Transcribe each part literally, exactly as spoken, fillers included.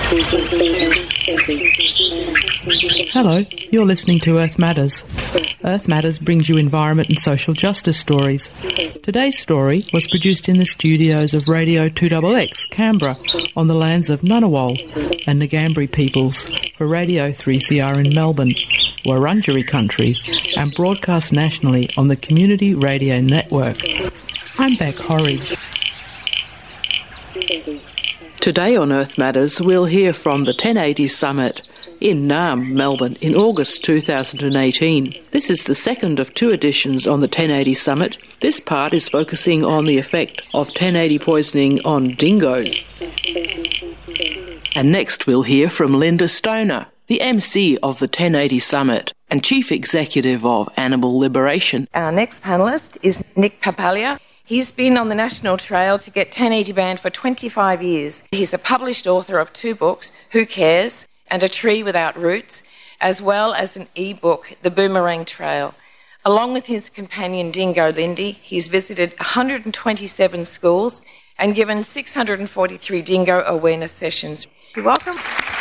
Hello, you're listening to Earth Matters. Earth Matters brings you environment and social justice stories. Today's story was produced in the studios of Radio two X X, Canberra, on the lands of Ngunnawal and Ngambri peoples for Radio three C R in Melbourne, Wurundjeri country, and broadcast nationally on the Community Radio Network. I'm Beck Horridge. Today on Earth Matters, we'll hear from the ten eighty Summit in Naarm, Melbourne, in August two thousand eighteen. This is the second of two editions on the ten eighty Summit. This part is focusing on the effect of ten eighty poisoning on dingoes. And next we'll hear from Linda Stoner, the M C of the ten eighty Summit and Chief Executive of Animal Liberation. Our next panellist is Nick Papalia. He's been on the national trail to get ten eighty banned for twenty-five years. He's a published author of two books, Who Cares? And A Tree Without Roots, as well as an e-book, The Boomerang Trail. Along with his companion Dingo Lindy, he's visited one hundred twenty-seven schools and given six hundred forty-three dingo awareness sessions. You're welcome.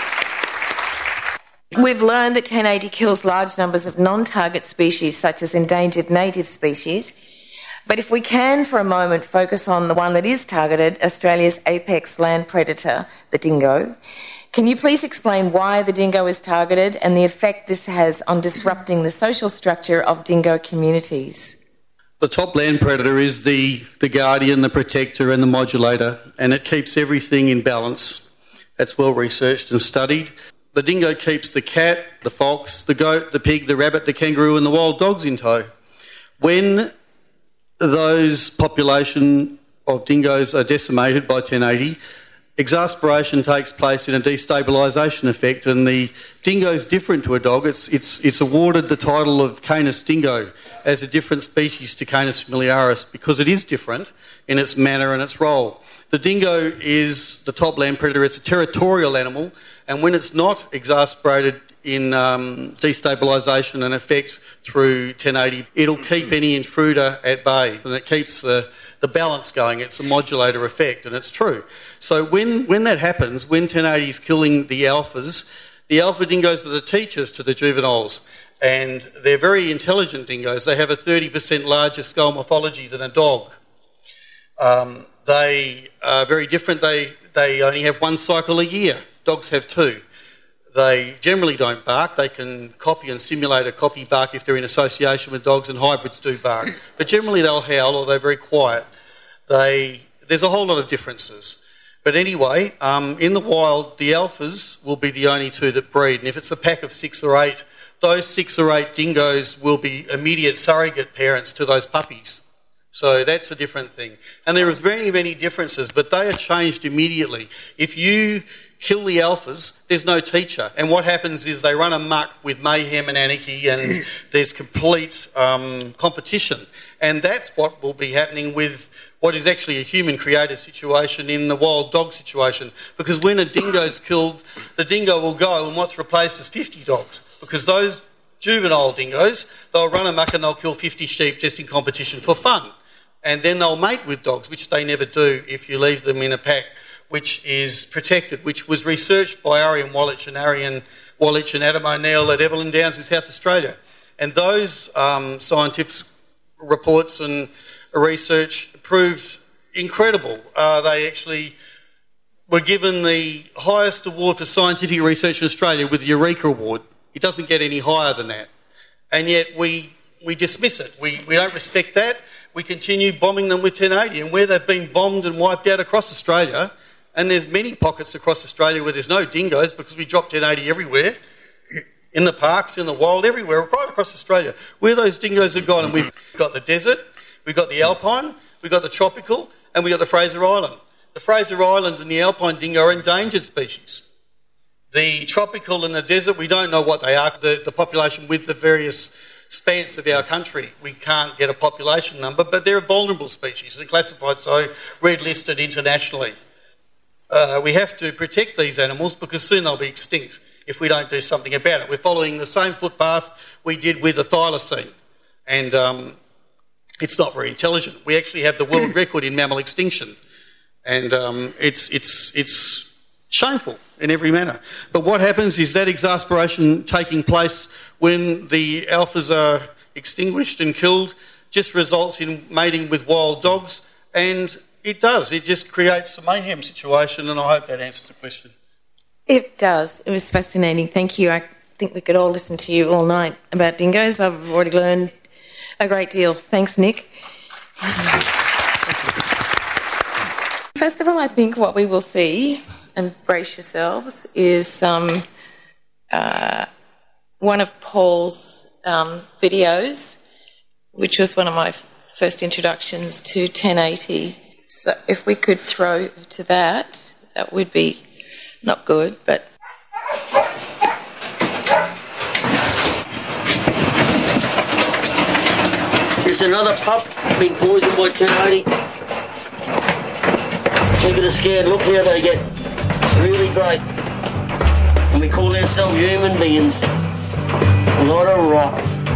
We've learned that ten eighty kills large numbers of non-target species such as endangered native species. But if we can for a moment focus on the one that is targeted, Australia's apex land predator, the dingo, can you please explain why the dingo is targeted and the effect this has on disrupting the social structure of dingo communities? The top land predator is the, the guardian, the protector and the modulator, and it keeps everything in balance. That's well researched and studied. The dingo keeps the cat, the fox, the goat, the pig, the rabbit, the kangaroo and the wild dogs in tow. When those population of dingoes are decimated by ten eighty, exasperation takes place in a destabilisation effect, and the dingo is different to a dog. It's, it's, it's awarded the title of Canis dingo as a different species to Canis familiaris because it is different in its manner and its role. The dingo is the top land predator. It's a territorial animal, and when it's not exasperated in um, destabilisation and effect through ten eighty, it'll keep any intruder at bay, and it keeps the, the balance going. It's a modulator effect, and it's true. So when, when that happens, when ten eighty is killing the alphas, the alpha dingoes are the teachers to the juveniles, and they're very intelligent dingoes. They have a thirty percent larger skull morphology than a dog. Um, they are very different. They, they only have one cycle a year. Dogs have two. They generally don't bark. They can copy and simulate a copy bark if they're in association with dogs, and hybrids do bark. But generally they'll howl or they're very quiet. They, there's a whole lot of differences. But anyway, um, in the wild, the alphas will be the only two that breed. And if it's a pack of six or eight, those six or eight dingoes will be immediate surrogate parents to those puppies. So that's a different thing. And there is very many differences, but they are changed immediately. If you kill the alphas, there's no teacher. And what happens is they run amok with mayhem and anarchy, and there's complete um, competition. And that's what will be happening with what is actually a human-created situation in the wild dog situation. Because when a dingo's killed, the dingo will go, and what's replaced is fifty dogs. Because those juvenile dingoes, they'll run amok and they'll kill fifty sheep just in competition for fun. And then they'll mate with dogs, which they never do if you leave them in a pack which is protected, which was researched by Arian Wallich and Arian Wallich and Adam O'Neill at Evelyn Downs in South Australia. And those um, scientific reports and research proved incredible. Uh, they actually were given the highest award for scientific research in Australia with the Eureka Award. It doesn't get any higher than that. And yet we, we dismiss it. We, we don't respect that. We continue bombing them with ten eighty. And where they've been bombed and wiped out across Australia, and there's many pockets across Australia where there's no dingoes because we drop ten eighty everywhere, in the parks, in the wild, everywhere, right across Australia. Where those dingoes have gone, and we've got the desert, we've got the alpine, we've got the tropical, and we've got the Fraser Island. The Fraser Island and the alpine dingo are endangered species. The tropical and the desert, we don't know what they are, the, the population with the various spans of our country. We can't get a population number, but they're a vulnerable species. They're classified so, red listed internationally. Uh, we have to protect these animals because soon they'll be extinct if we don't do something about it. We're following the same footpath we did with the thylacine, and um, it's not very intelligent. We actually have the world record in mammal extinction, and um, it's it's it's shameful in every manner. But what happens is that exasperation taking place when the alphas are extinguished and killed just results in mating with wild dogs, and it does. It just creates a mayhem situation, and I hope that answers the question. It does. It was fascinating. Thank you. I think we could all listen to you all night about dingoes. I've already learned a great deal. Thanks, Nick. First of all, I think what we will see, and brace yourselves, is um, uh, one of Paul's um, videos, which was one of my first introductions to ten eighty. So if we could throw to that, that would be not good, but... There's another pup being poisoned by ten eighty. Look at the scared look here they get. Really great. And we call ourselves human beings. A lot of rot.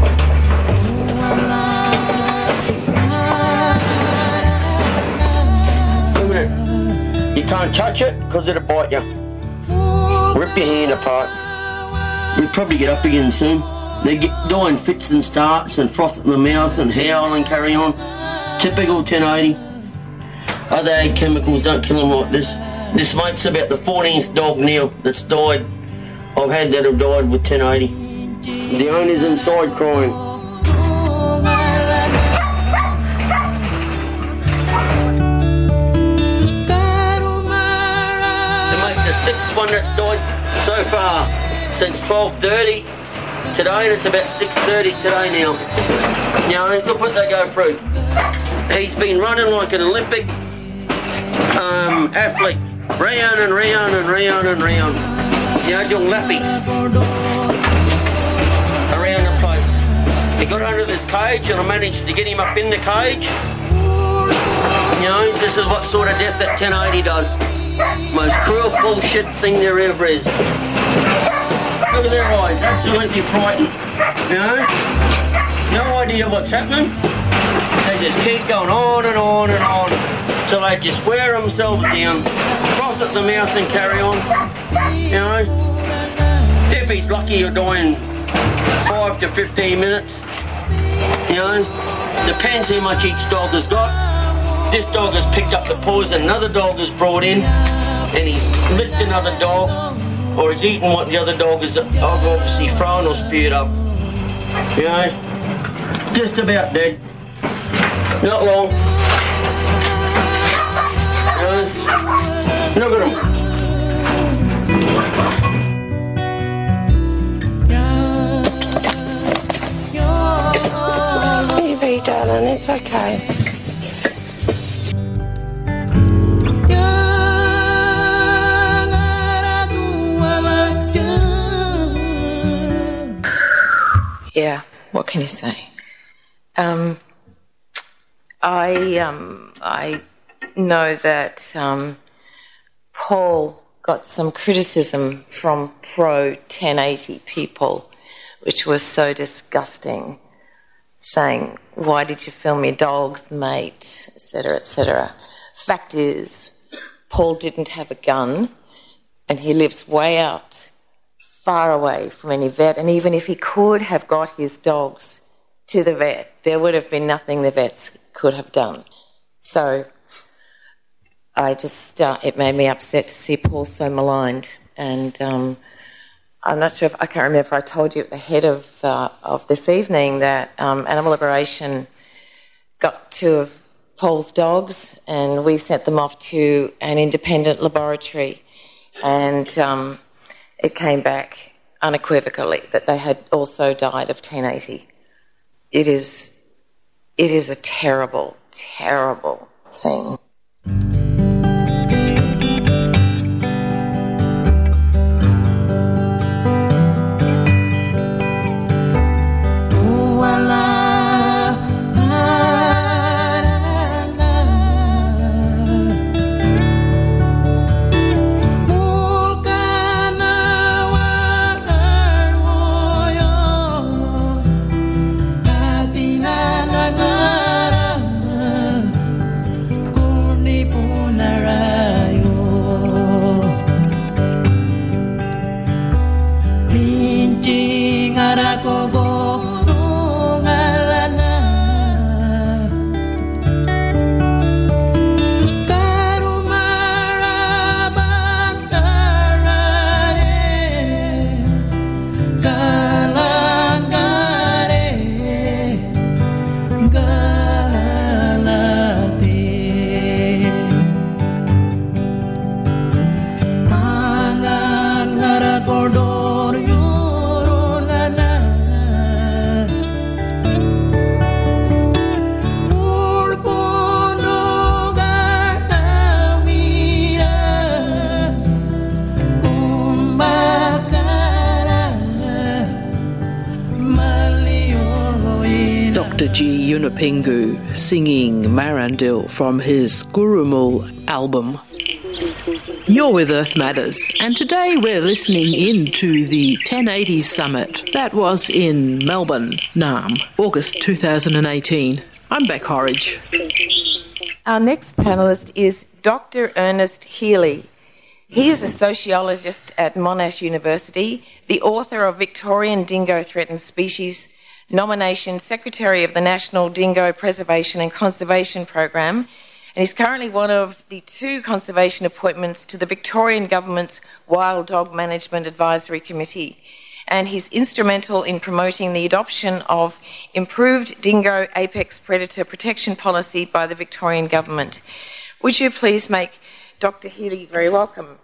Look at it. You can't touch it because it'll bite you. Rip your hand apart. You'll probably get up again soon. They get dying fits and starts and froth in the mouth and howl and carry on. Typical ten eighty. Other ag chemicals don't kill them like this. This mate's about the fourteenth dog now that's died. I've had that have died with ten eighty. The owner's inside crying. The mate's the sixth one that's died so far since twelve thirty. Today, and it's about six thirty today now. You know, look what they go through. He's been running like an Olympic um, athlete, round and round and round and round. You know, doing lappies around the place. He got under this cage, and I managed to get him up in the cage. You know, this is what sort of death that ten eighty does. Most cruel bullshit thing there ever is. Look at their eyes, absolutely frightened. You know? No idea what's happening. They just keep going on and on and on till they just wear themselves down, froth at the mouth and carry on. You know? If he's lucky, you're dying five to fifteen minutes. You know? Depends how much each dog has got. This dog has picked up the poison another dog has brought in, and he's licked another dog, or he's eaten what the other dog has obviously thrown or spewed up. You know, just about dead. Not long. You know, look at him. Baby, darling, it's okay. Yeah, what can you say? Um, I um, I know that um, Paul got some criticism from pro ten eighty people, which was so disgusting, saying, why did you film your dogs, mate, et cetera, et cetera. Fact is, Paul didn't have a gun, and he lives way out, far away from any vet, and even if he could have got his dogs to the vet, there would have been nothing the vets could have done. So I just, uh, it made me upset to see Paul so maligned, and um, I'm not sure if, I can't remember if I told you at the head of, uh, of this evening that um, Animal Liberation got two of Paul's dogs, and we sent them off to an independent laboratory, and um, it came back unequivocally that they had also died of ten eighty. It is, it is a terrible, terrible thing. Yunupingu singing Marandil from his Gurumul album. You're with Earth Matters, and today we're listening in to the ten eighty Summit. That was in Melbourne, Naarm, August two thousand eighteen. I'm Beck Horridge. Our next panellist is Doctor Ernest Healy. He is a sociologist at Monash University, the author of Victorian Dingo Threatened Species, nomination Secretary of the National Dingo Preservation and Conservation Program, and he's currently one of the two conservation appointments to the Victorian Government's Wild Dog Management Advisory Committee. And he's instrumental in promoting the adoption of improved dingo apex predator protection policy by the Victorian Government. Would you please make Doctor Healy very welcome?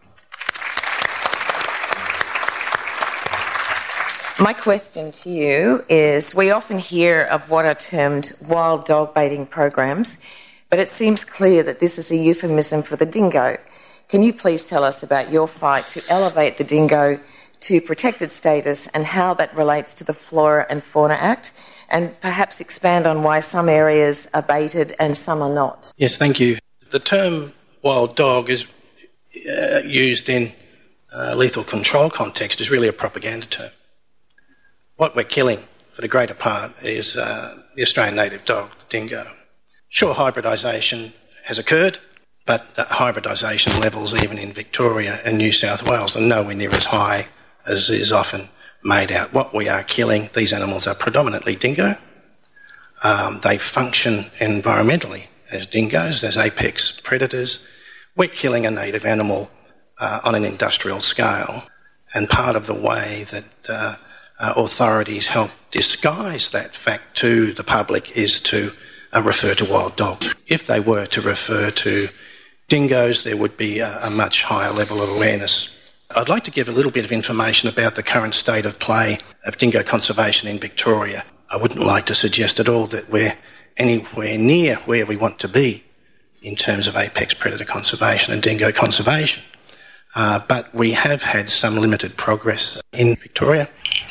My question to you is, we often hear of what are termed wild dog baiting programs, but it seems clear that this is a euphemism for the dingo. Can you please tell us about your fight to elevate the dingo to protected status and how that relates to the Flora and Fauna Act, and perhaps expand on why some areas are baited and some are not? Yes, thank you. The term wild dog is uh, used in uh, lethal control context is really a propaganda term. What we're killing, for the greater part, is uh, the Australian native dog, the dingo. Sure, hybridisation has occurred, but uh, hybridisation levels even in Victoria and New South Wales are nowhere near as high as is often made out. What we are killing, these animals are predominantly dingo. Um, they function environmentally as dingoes, as apex predators. We're killing a native animal uh, on an industrial scale, and part of the way that uh, Uh, authorities help disguise that fact to the public is to uh, refer to wild dogs. If they were to refer to dingoes, there would be a, a much higher level of awareness. I'd like to give a little bit of information about the current state of play of dingo conservation in Victoria. I wouldn't like to suggest at all that we're anywhere near where we want to be in terms of apex predator conservation and dingo conservation, uh, but we have had some limited progress in Victoria.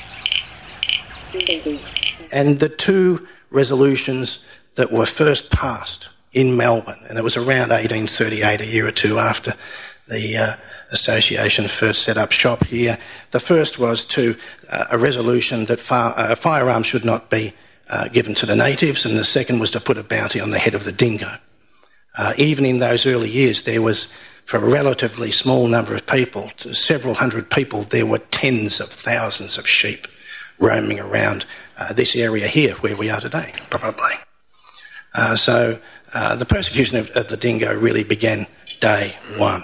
And the two resolutions that were first passed in Melbourne, and it was around eighteen thirty-eight, a year or two after the uh, association first set up shop here. The first was to uh, a resolution that fire, uh, firearms should not be uh, given to the natives, and the second was to put a bounty on the head of the dingo. Uh, even in those early years, there was, for a relatively small number of people, to several hundred people, there were tens of thousands of sheep roaming around uh, this area here where we are today, probably. Uh, so uh, the persecution of, of the dingo really began day one.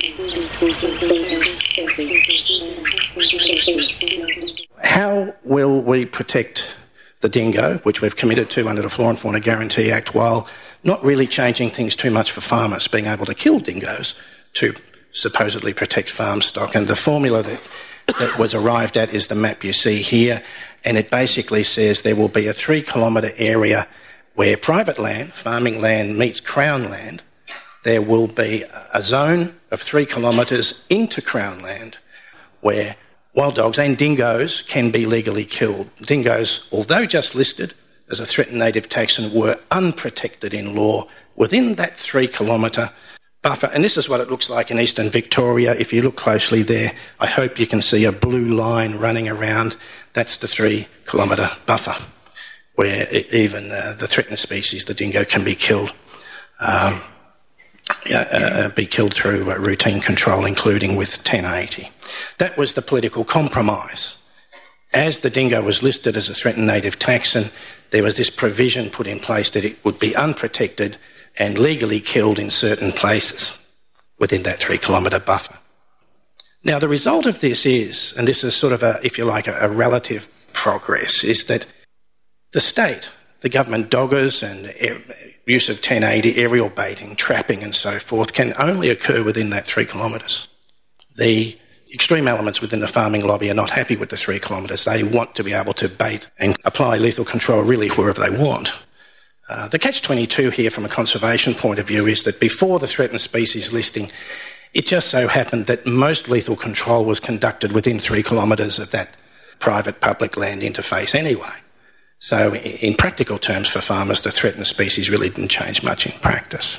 How will we protect the dingo, which we've committed to under the Flora and Fauna Guarantee Act, while not really changing things too much for farmers, being able to kill dingoes to supposedly protect farm stock? And the formula that that was arrived at is the map you see here, and it basically says there will be a three kilometre area where private land, farming land, meets Crown land. There will be a zone of three kilometres into Crown land where wild dogs and dingoes can be legally killed. Dingoes, although just listed as a threatened native taxon, were unprotected in law within that three kilometre buffer. And this is what it looks like in eastern Victoria. If you look closely there, I hope you can see a blue line running around. That's the three kilometre buffer where even uh, the threatened species, the dingo, can be killed. Um, uh, be killed through uh, routine control, including with ten eighty. That was the political compromise. As the dingo was listed as a threatened native taxon, there was this provision put in place that it would be unprotected and legally killed in certain places within that three kilometre buffer. Now, the result of this is, and this is sort of a, if you like, a, a relative progress, is that the state, the government doggers and er, use of ten eighty, aerial baiting, trapping and so forth can only occur within that three kilometres. The extreme elements within the farming lobby are not happy with the three kilometres. They want to be able to bait and apply lethal control really wherever they want. Uh, the catch twenty-two here from a conservation point of view is that before the threatened species listing, it just so happened that most lethal control was conducted within three kilometres of that private-public land interface anyway. So in practical terms for farmers, the threatened species really didn't change much in practice.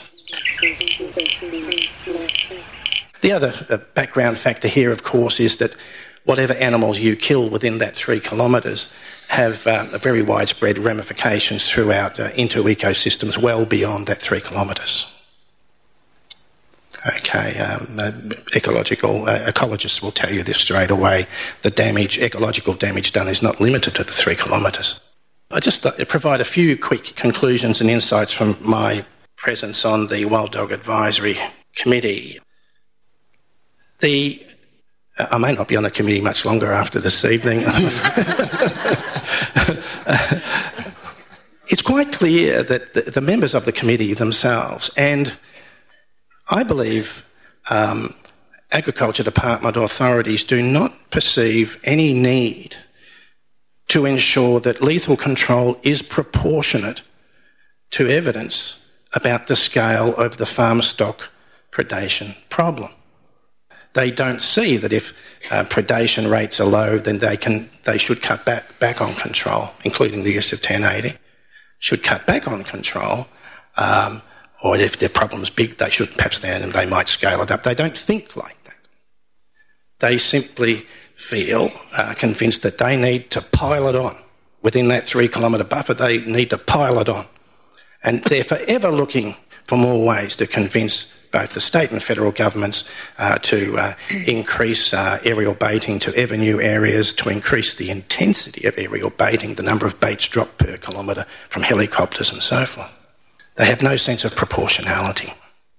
The other uh, background factor here, of course, is that whatever animals you kill within that three kilometres have uh, very widespread ramifications throughout uh, into ecosystems well beyond that three kilometres. Okay, um, uh, ecological uh, ecologists will tell you this straight away. The damage, ecological damage done, is not limited to the three kilometres. I just uh, provide a few quick conclusions and insights from my presence on the Wild Dog Advisory Committee. The uh, I may not be on the committee much longer after this evening. It's quite clear that the, the members of the committee themselves, and I believe um, Agriculture Department authorities, do not perceive any need to ensure that lethal control is proportionate to evidence about the scale of the farm stock predation problem. They don't see that if uh, predation rates are low, then they can they should cut back, back on control, including the use of ten eighty, should cut back on control, um, or if their problem's big, they should perhaps then they might scale it up. They don't think like that. They simply feel uh, convinced that they need to pile it on. Within that three kilometre buffer, they need to pile it on. And they're forever looking for more ways to convince both the state and federal governments uh, to uh, increase uh, aerial baiting to ever new areas, to increase the intensity of aerial baiting, the number of baits dropped per kilometre from helicopters and so forth. They have no sense of proportionality.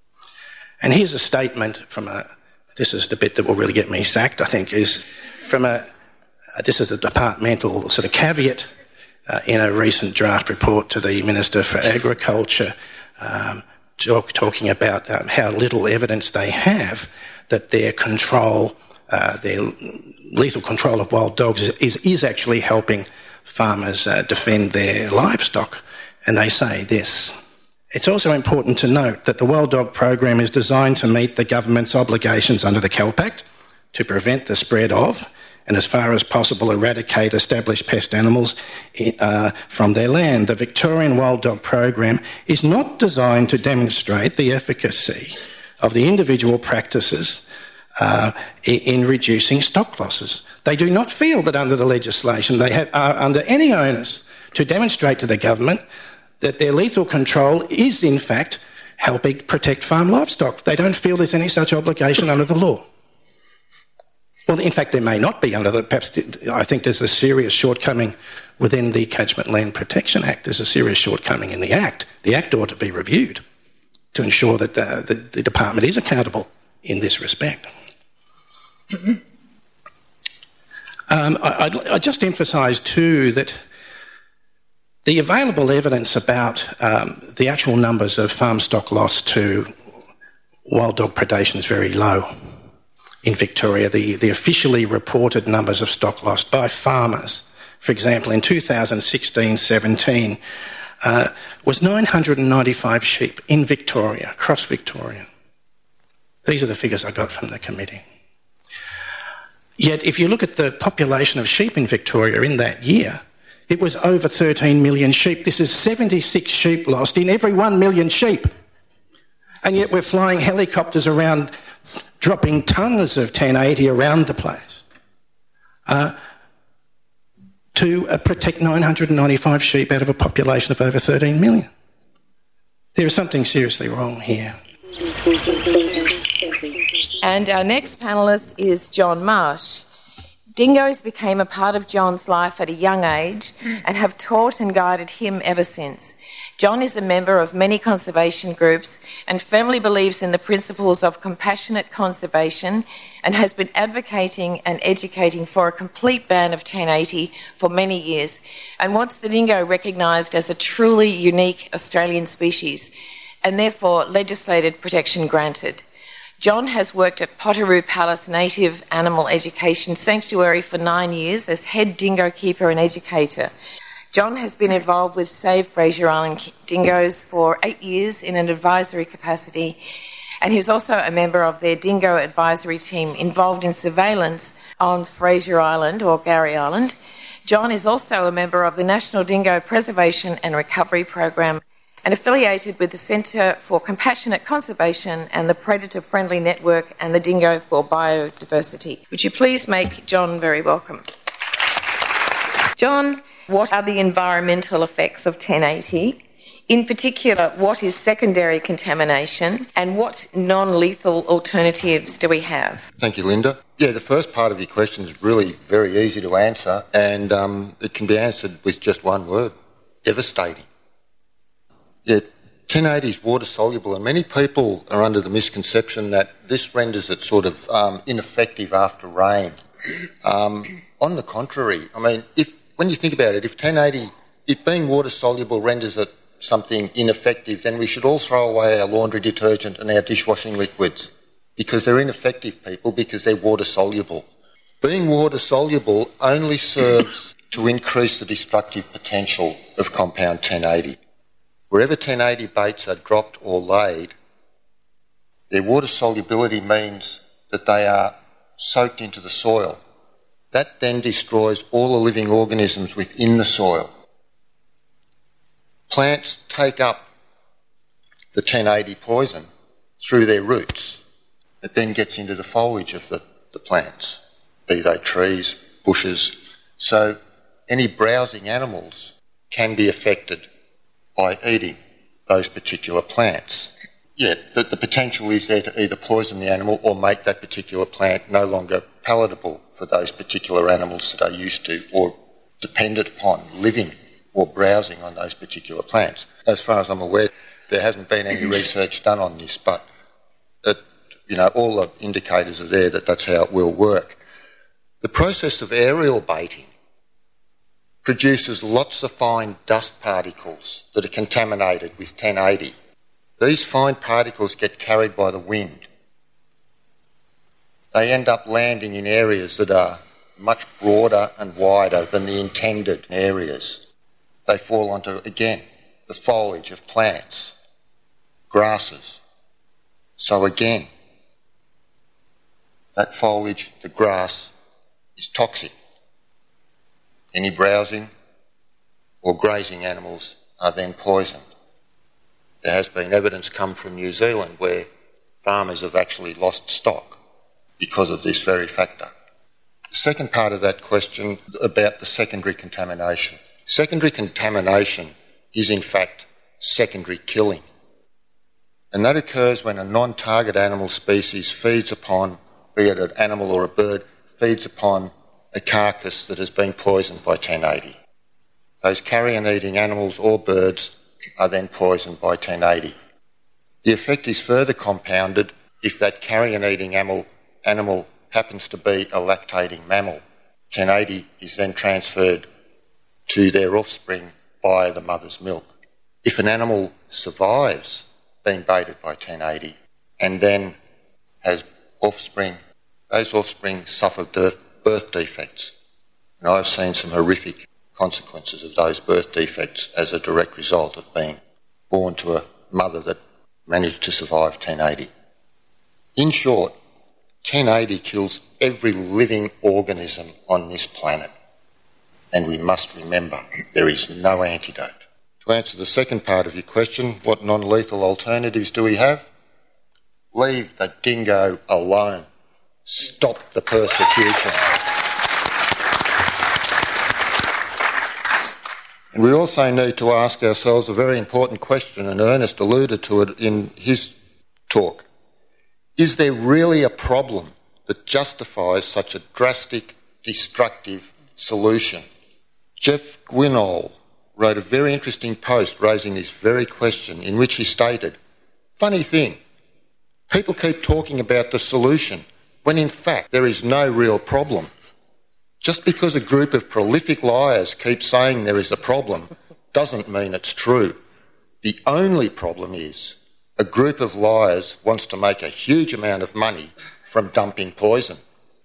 And here's a statement from a, this is the bit that will really get me sacked, I think, is from a, this is a departmental sort of caveat uh, in a recent draft report to the Minister for Agriculture, um, talk, talking about um, how little evidence they have that their control, uh, their lethal control of wild dogs is, is, is actually helping farmers uh, defend their livestock. And they say this: it's also important to note that the Wild Dog Program is designed to meet the government's obligations under the CALPACT to prevent the spread of, and as far as possible eradicate established pest animals uh, from their land. The Victorian Wild Dog Program is not designed to demonstrate the efficacy of the individual practices uh, in reducing stock losses. They do not feel that under the legislation they have, are under any onus to demonstrate to the government that their lethal control is in fact helping protect farm livestock. They don't feel there's any such obligation under the law. Well, in fact, there may not be under the, perhaps I think there's a serious shortcoming within the Catchment Land Protection Act. There's a serious shortcoming in the Act. The Act ought to be reviewed to ensure that uh, the, the department is accountable in this respect. Mm-hmm. um, I, I'd, I'd just emphasise too that the available evidence about um, the actual numbers of farm stock loss to wild dog predation is very low. In Victoria, the, the officially reported numbers of stock lost by farmers, for example, in two thousand sixteen seventeen, uh, was nine hundred ninety-five sheep in Victoria, across Victoria. These are the figures I got from the committee. Yet, if you look at the population of sheep in Victoria in that year, it was over thirteen million sheep. This is seventy-six sheep lost in every one million sheep. And yet we're flying helicopters around, dropping tons of ten eighty around the place uh, to uh, protect nine hundred ninety-five sheep out of a population of over thirteen million. There is something seriously wrong here. And our next panellist is John Marsh. Dingoes became a part of John's life at a young age and have taught and guided him ever since. John is a member of many conservation groups and firmly believes in the principles of compassionate conservation and has been advocating and educating for a complete ban of ten eighty for many years and wants the dingo recognised as a truly unique Australian species and therefore legislated protection granted. John has worked at Potteroo Palace Native Animal Education Sanctuary for nine years as head dingo keeper and educator. John has been involved with Save Fraser Island Dingoes for eight years in an advisory capacity, and he was also a member of their dingo advisory team involved in surveillance on Fraser Island or Garry Island John is also a member of the National Dingo Preservation and Recovery Program and affiliated with the Centre for Compassionate Conservation and the Predator Friendly Network and the Dingo for Biodiversity. Would you please make John very welcome? John, what are the environmental effects of ten eighty? In particular, what is secondary contamination and what non-lethal alternatives do we have? Thank you, Linda. Yeah, the first part of your question is really very easy to answer, and um, it can be answered with just one word: devastating. Yeah, ten eighty is water soluble, and many people are under the misconception that this renders it sort of um, ineffective after rain. Um, on the contrary, I mean, if when you think about it, if ten eighty, it being water soluble renders it something ineffective, then we should all throw away our laundry detergent and our dishwashing liquids, because they're ineffective, people, because they're water soluble. Being water soluble only serves to increase the destructive potential of compound ten eighty. Wherever ten eighty baits are dropped or laid, their water solubility means that they are soaked into the soil. That then destroys all the living organisms within the soil. Plants take up the ten eighty poison through their roots. It then gets into the foliage of the, the plants, be they trees, bushes. So any browsing animals can be affected by eating those particular plants. Yeah, the, the potential is there to either poison the animal or make that particular plant no longer palatable for those particular animals that are used to or dependent upon living or browsing on those particular plants. As far as I'm aware, there hasn't been any research done on this, but it, you know, all the indicators are there that that's how it will work. The process of aerial baiting produces lots of fine dust particles that are contaminated with ten eighty. These fine particles get carried by the wind. They end up landing in areas that are much broader and wider than the intended areas. They fall onto, again, the foliage of plants, grasses. So again, that foliage, the grass, is toxic. Any browsing or grazing animals are then poisoned. There has been evidence come from New Zealand where farmers have actually lost stock because of this very factor. The second part of that question about the secondary contamination. Secondary contamination is in fact secondary killing. And that occurs when a non-target animal species feeds upon, be it an animal or a bird, feeds upon a carcass that has been poisoned by ten eighty. Those carrion-eating animals or birds are then poisoned by ten eighty. The effect is further compounded if that carrion-eating animal, animal happens to be a lactating mammal. ten eighty is then transferred to their offspring via the mother's milk. If an animal survives being baited by ten eighty and then has offspring, those offspring suffer birth defects. And I've seen some horrific consequences of those birth defects as a direct result of being born to a mother that managed to survive ten eighty. In short, ten eighty kills every living organism on this planet. And we must remember there is no antidote. To answer the second part of your question, what non-lethal alternatives do we have? Leave the dingo alone. Stop the persecution. And we also need to ask ourselves a very important question, and Ernest alluded to it in his talk. Is there really a problem that justifies such a drastic, destructive solution? Jeff Gwinol wrote a very interesting post raising this very question, in which he stated, funny thing, people keep talking about the solution when in fact there is no real problem. Just because a group of prolific liars keep saying there is a problem doesn't mean it's true. The only problem is a group of liars wants to make a huge amount of money from dumping poison.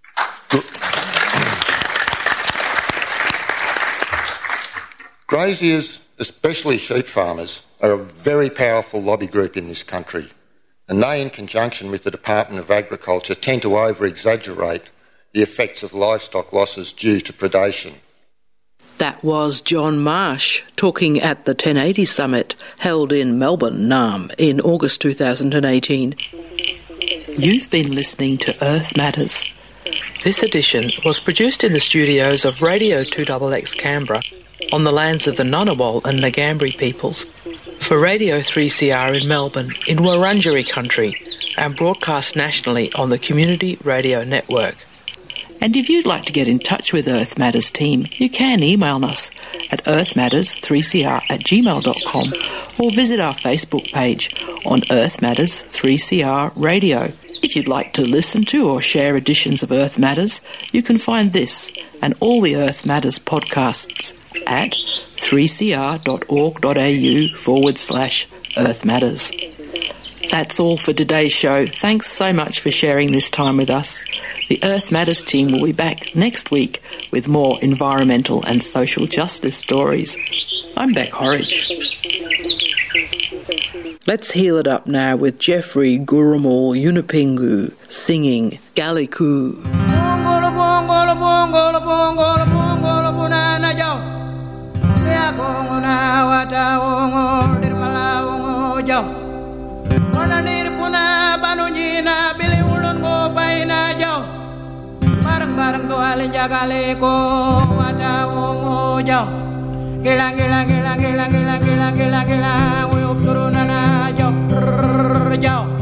Graziers, especially sheep farmers, are a very powerful lobby group in this country, and they, in conjunction with the Department of Agriculture, tend to over-exaggerate the effects of livestock losses due to predation. That was John Marsh talking at the ten eighty Summit held in Melbourne, Naarm, in August two thousand eighteen. You've been listening to Earth Matters. This edition was produced in the studios of Radio two X X Canberra on the lands of the Ngunnawal and Ngambri peoples for Radio three C R in Melbourne in Wurundjeri country and broadcast nationally on the Community Radio Network. And if you'd like to get in touch with Earth Matters team, you can email us at earth matters three c r at gmail dot com or visit our Facebook page on Earth Matters three C R Radio. If you'd like to listen to or share editions of Earth Matters, you can find this and all the Earth Matters podcasts at three c r dot org dot a u forward slash Earth Matters. That's all for today's show. Thanks so much for sharing this time with us. The Earth Matters team will be back next week with more environmental and social justice stories. I'm Beck Horridge. Let's heal it up now with Jeffrey Gurumul Yunupingu singing Galliku. Barang doa lenjaga leko wata wongo jauh gilang gilang gilang gilang gilang gilang gilang gilang uyup turunana jauh jauh